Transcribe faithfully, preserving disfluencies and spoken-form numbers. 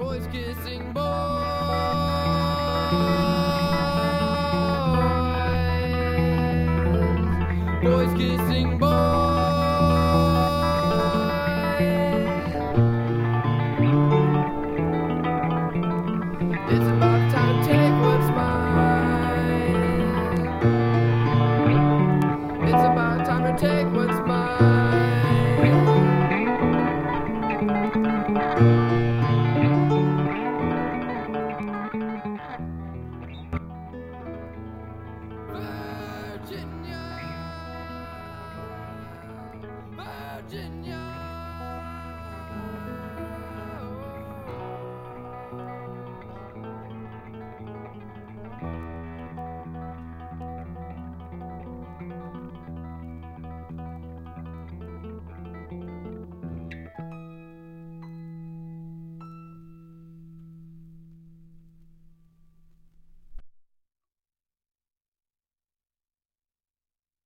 Boys kissing boys. Boys kissing boys. It's about time to take what's mine. It's about time to take what's mine.